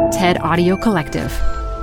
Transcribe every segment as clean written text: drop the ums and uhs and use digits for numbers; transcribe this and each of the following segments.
TED Audio Collective.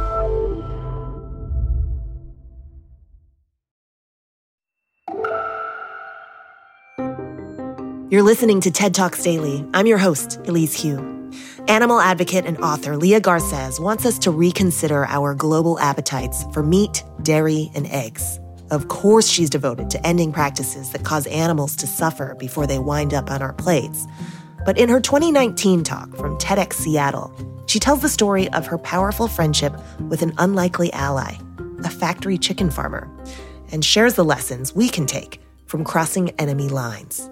You're listening to TED Talks Daily. I'm your host, Elise Hu. Animal advocate and author Leah Garces wants us to reconsider our global appetites for meat, dairy, and eggs. Of course, she's devoted to ending practices that cause animals to suffer before they wind up on our plates. But in her 2019 talk from TEDx Seattle, she tells the story of her powerful friendship with an unlikely ally, a factory chicken farmer, and shares the lessons we can take from crossing enemy lines.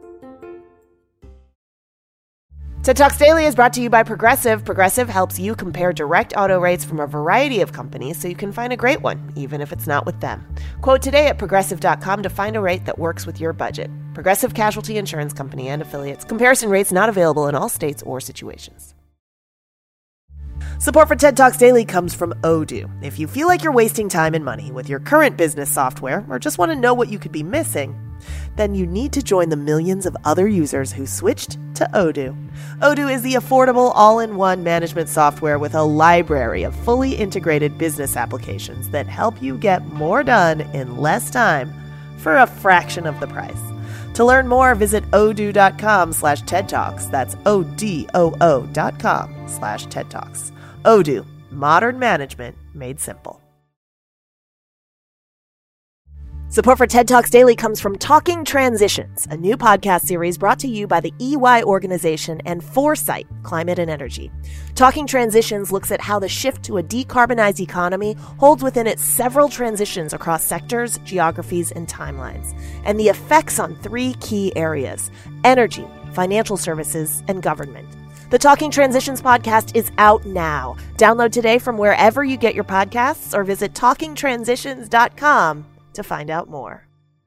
TED Talks Daily is brought to you by Progressive. Progressive helps you compare direct auto rates from a variety of companies so you can find a great one, even if it's not with them. Quote today at Progressive.com to find a rate that works with your budget. Progressive Casualty Insurance Company and Affiliates. Comparison rates not available in all states or situations. Support for TED Talks Daily comes from Odoo. If you feel like you're wasting time and money with your current business software or just want to know what you could be missing, then you need to join the millions of other users who switched to Odoo. Odoo is the affordable all-in-one management software with a library of fully integrated business applications that help you get more done in less time for a fraction of the price. To learn more, visit odoo.com/TED Talks. That's ODOO.com/TED Talks. Odoo, modern management made simple. Support for TED Talks Daily comes from Talking Transitions, a new podcast series brought to you by the EY organization and Foresight Climate and Energy. Talking Transitions looks at how the shift to a decarbonized economy holds within it several transitions across sectors, geographies, and timelines, and the effects on three key areas: energy, financial services, and government. The Talking Transitions podcast is out now. Download today from wherever you get your podcasts or visit talkingtransitions.com to find out more.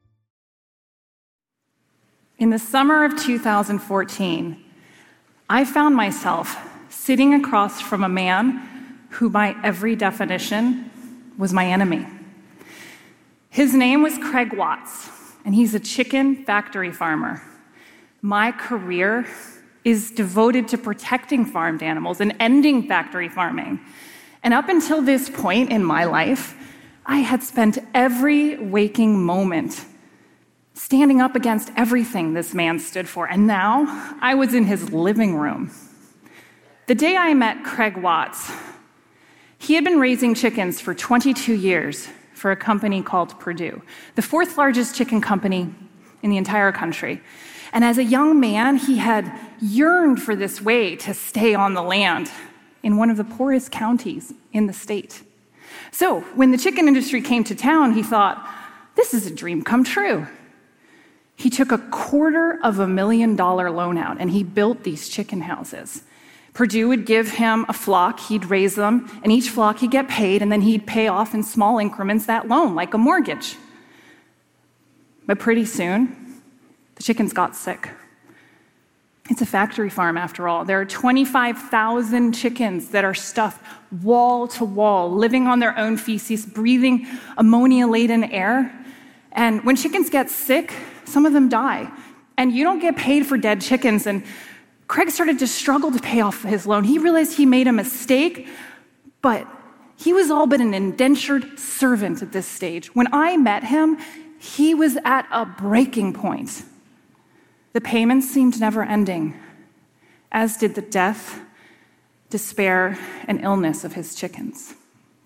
In the summer of 2014, I found myself sitting across from a man who, by every definition, was my enemy. His name was Craig Watts, and he's a chicken factory farmer. My career is devoted to protecting farmed animals and ending factory farming. And up until this point in my life, I had spent every waking moment standing up against everything this man stood for, and now I was in his living room. The day I met Craig Watts, he had been raising chickens for 22 years for a company called Perdue, the fourth largest chicken company in the entire country. And as a young man, he had yearned for this way to stay on the land in one of the poorest counties in the state. So when the chicken industry came to town, he thought, this is a dream come true. He took a $250,000 loan out, and he built these chicken houses. Perdue would give him a flock, he'd raise them, and each flock he'd get paid, and then he'd pay off in small increments that loan, like a mortgage. But pretty soon, the chickens got sick. It's a factory farm, after all. There are 25,000 chickens that are stuffed wall to wall, living on their own feces, breathing ammonia-laden air. And when chickens get sick, some of them die. And you don't get paid for dead chickens. And Craig started to struggle to pay off his loan. He realized he made a mistake, but he was all but an indentured servant at this stage. When I met him, he was at a breaking point. The payments seemed never ending, as did the death, despair, and illness of his chickens.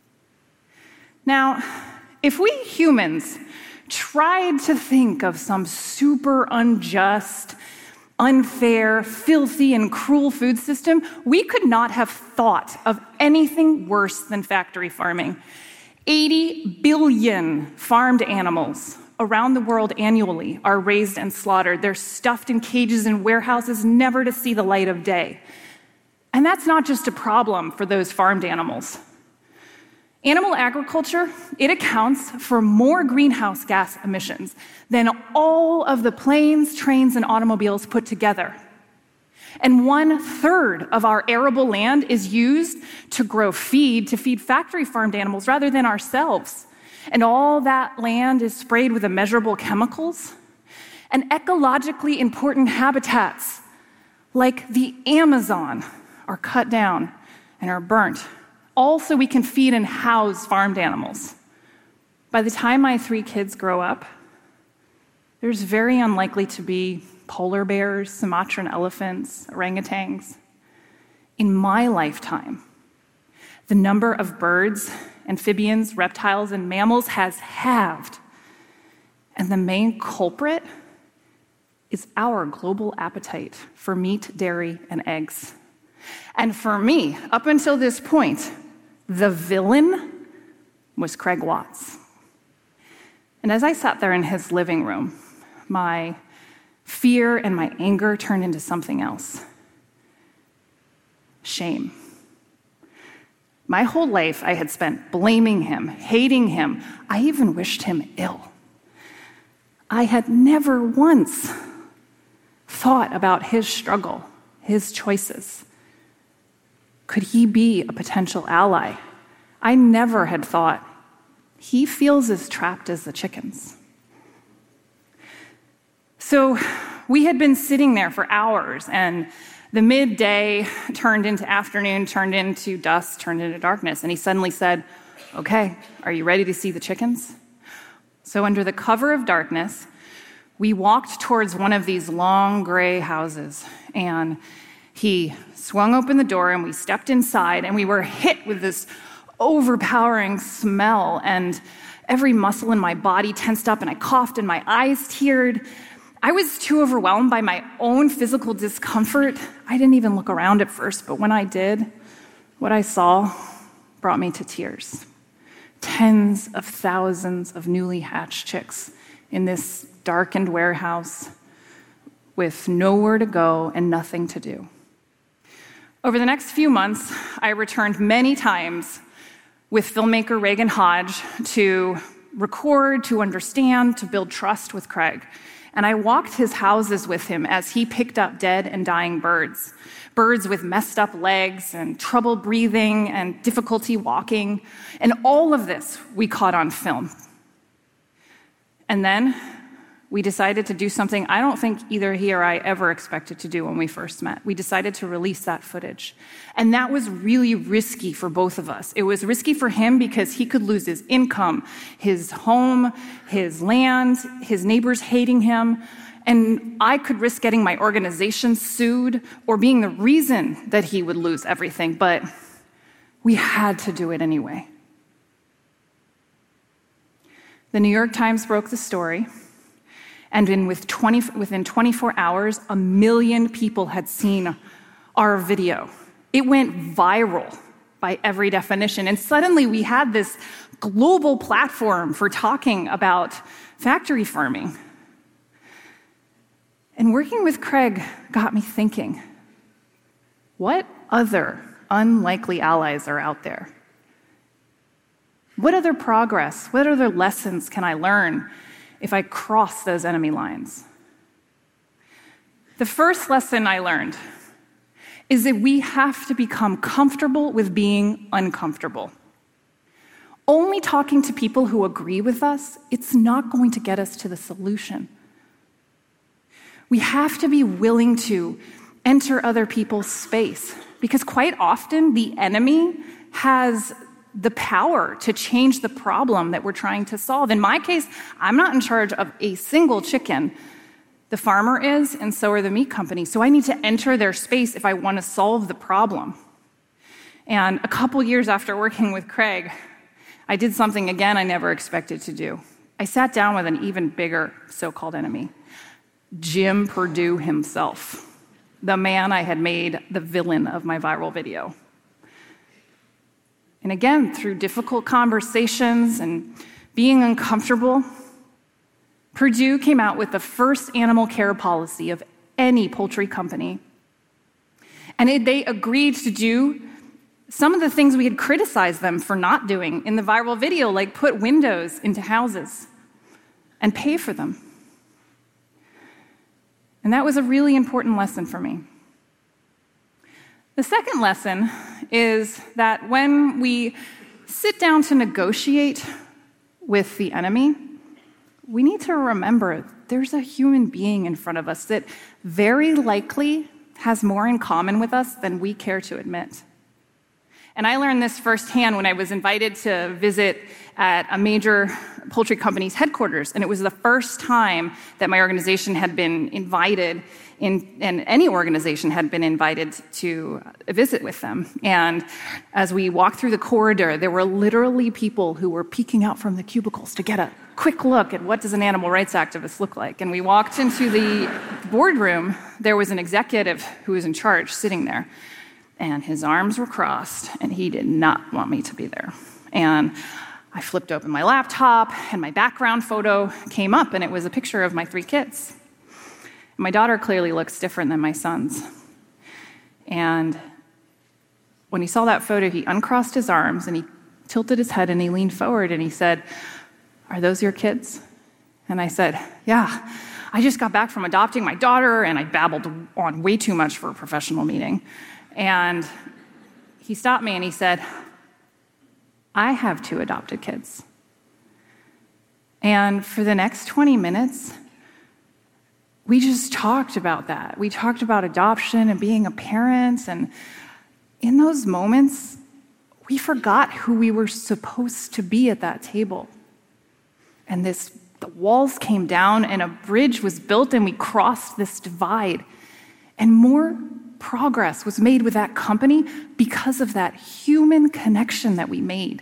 Now, if we humans tried to think of some super unjust, unfair, filthy, and cruel food system, we could not have thought of anything worse than factory farming. 80 billion farmed animals around the world annually are raised and slaughtered. They're stuffed in cages and warehouses, never to see the light of day. And that's not just a problem for those farmed animals. Animal agriculture, it accounts for more greenhouse gas emissions than all of the planes, trains, and automobiles put together. And 1/3 of our arable land is used to grow feed, to feed factory farmed animals rather than ourselves. And all that land is sprayed with immeasurable chemicals. And ecologically important habitats, like the Amazon, are cut down and are burnt, all so we can feed and house farmed animals. By the time my 3 kids grow up, there's very unlikely to be polar bears, Sumatran elephants, orangutans. In my lifetime, the number of birds, amphibians, reptiles, and mammals has halved. And the main culprit is our global appetite for meat, dairy, and eggs. And for me, up until this point, the villain was Craig Watts. And as I sat there in his living room, my fear and my anger turned into something else. Shame. My whole life I had spent blaming him, hating him. I even wished him ill. I had never once thought about his struggle, his choices. Could he be a potential ally? I never had thought, he feels as trapped as the chickens. So we had been sitting there for hours, and the midday turned into afternoon, turned into dusk, turned into darkness, and he suddenly said, "Okay, are you ready to see the chickens?" So under the cover of darkness, we walked towards one of these long gray houses, and he swung open the door, and we stepped inside, and we were hit with this overpowering smell, and every muscle in my body tensed up, and I coughed, and my eyes teared. I was too overwhelmed by my own physical discomfort. I didn't even look around at first, but when I did, what I saw brought me to tears. Tens of thousands of newly hatched chicks in this darkened warehouse with nowhere to go and nothing to do. Over the next few months, I returned many times with filmmaker Reagan Hodge to record, to understand, to build trust with Craig. And I walked his houses with him as he picked up dead and dying birds. Birds with messed up legs and trouble breathing and difficulty walking. And all of this we caught on film. And then we decided to do something I don't think either he or I ever expected to do when we first met. We decided to release that footage. And that was really risky for both of us. It was risky for him because he could lose his income, his home, his land, his neighbors hating him. And I could risk getting my organization sued or being the reason that he would lose everything. But we had to do it anyway. The New York Times broke the story. And within 24 hours, 1 million people had seen our video. It went viral by every definition. And suddenly we had this global platform for talking about factory farming. And working with Craig got me thinking, what other unlikely allies are out there? What other progress, what other lessons can I learn if I cross those enemy lines? The first lesson I learned is that we have to become comfortable with being uncomfortable. Only talking to people who agree with us, it's not going to get us to the solution. We have to be willing to enter other people's space, because quite often the enemy has the power to change the problem that we're trying to solve. In my case, I'm not in charge of a single chicken. The farmer is, and so are the meat companies. So I need to enter their space if I want to solve the problem. And a couple years after working with Craig, I did something again I never expected to do. I sat down with an even bigger so-called enemy, Jim Purdue himself, the man I had made the villain of my viral video. And again, through difficult conversations and being uncomfortable, Purdue came out with the first animal care policy of any poultry company. And they agreed to do some of the things we had criticized them for not doing in the viral video, like put windows into houses and pay for them. And that was a really important lesson for me. The second lesson is that when we sit down to negotiate with the enemy, we need to remember there's a human being in front of us that very likely has more in common with us than we care to admit. And I learned this firsthand when I was invited to visit at a major poultry company's headquarters. And it was the first time that my organization had been invited and any organization had been invited to visit with them. And as we walked through the corridor, there were literally people who were peeking out from the cubicles to get a quick look at what does an animal rights activist look like. And we walked into the boardroom. There was an executive who was in charge sitting there. And his arms were crossed, and he did not want me to be there. And I flipped open my laptop, and my background photo came up, and it was a picture of my 3 kids. My daughter clearly looks different than my sons. And when he saw that photo, he uncrossed his arms, and he tilted his head, and he leaned forward, and he said, "Are those your kids?" And I said, "Yeah, I just got back from adopting my daughter," and I babbled on way too much for a professional meeting. And he stopped me and he said, "I have 2 adopted kids." And for the next 20 minutes, we just talked about that. We talked about adoption and being a parent. And in those moments, we forgot who we were supposed to be at that table. And the walls came down and a bridge was built and we crossed this divide. And more progress was made with that company because of that human connection that we made.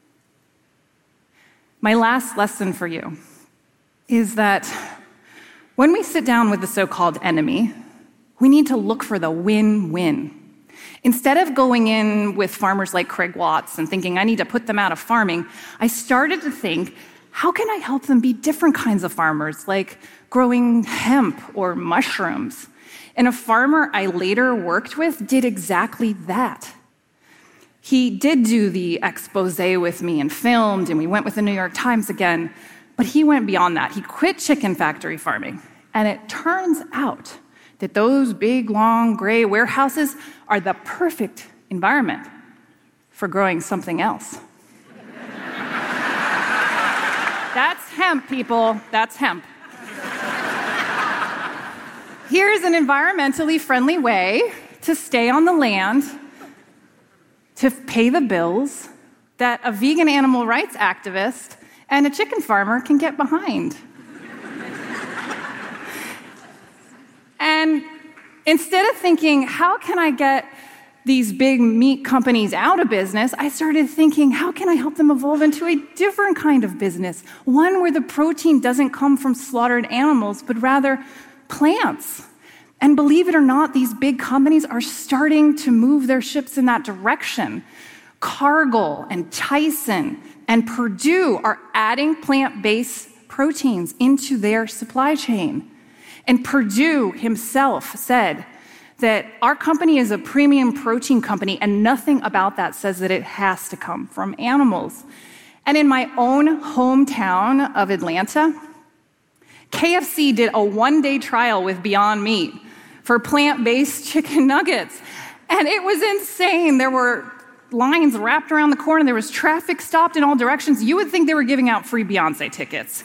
My last lesson for you is that when we sit down with the so-called enemy, we need to look for the win-win. Instead of going in with farmers like Craig Watts and thinking, I need to put them out of farming, I started to think, how can I help them be different kinds of farmers, like growing hemp or mushrooms? And a farmer I later worked with did exactly that. He did do the expose with me and filmed, and we went with the New York Times again, but he went beyond that. He quit chicken factory farming. And it turns out that those big, long, gray warehouses are the perfect environment for growing something else. That's hemp, people. That's hemp. Here's an environmentally friendly way to stay on the land, to pay the bills that a vegan animal rights activist and a chicken farmer can get behind. And instead of thinking, how can I get these big meat companies out of business, I started thinking, how can I help them evolve into a different kind of business? One where the protein doesn't come from slaughtered animals, but rather plants. And believe it or not, these big companies are starting to move their ships in that direction. Cargill and Tyson and Purdue are adding plant-based proteins into their supply chain. And Purdue himself said that our company is a premium protein company, and nothing about that says that it has to come from animals. And in my own hometown of Atlanta, KFC did a 1-day trial with Beyond Meat for plant-based chicken nuggets. And it was insane. There were lines wrapped around the corner. There was traffic stopped in all directions. You would think they were giving out free Beyonce tickets.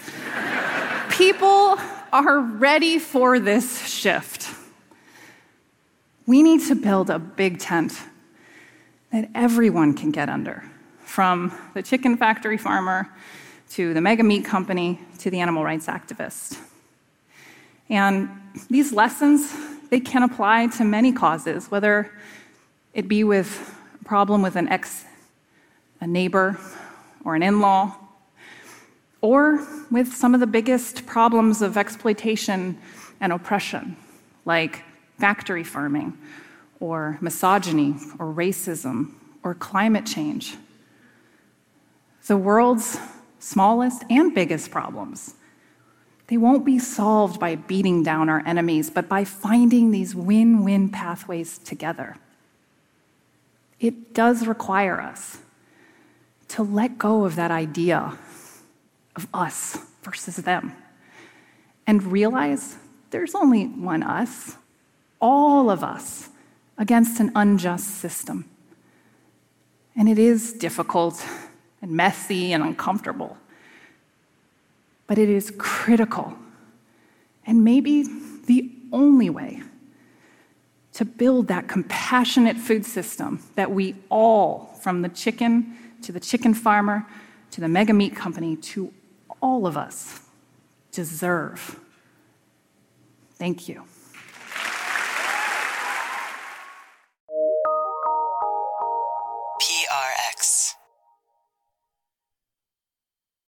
People are ready for this shift. We need to build a big tent that everyone can get under, from the chicken factory farmer to the mega meat company to the animal rights activist. And these lessons, they can apply to many causes, whether it be with a problem with a neighbor or an in-law, or with some of the biggest problems of exploitation and oppression, like factory farming, or misogyny, or racism, or climate change. The world's smallest and biggest problems, they won't be solved by beating down our enemies, but by finding these win-win pathways together. It does require us to let go of that idea of us versus them and realize there's only one us, all of us, against an unjust system. And it is difficult and messy and uncomfortable, but it is critical and maybe the only way to build that compassionate food system that we all, from the chicken to the chicken farmer to the mega meat company, to all of us, deserve. Thank you. PRX.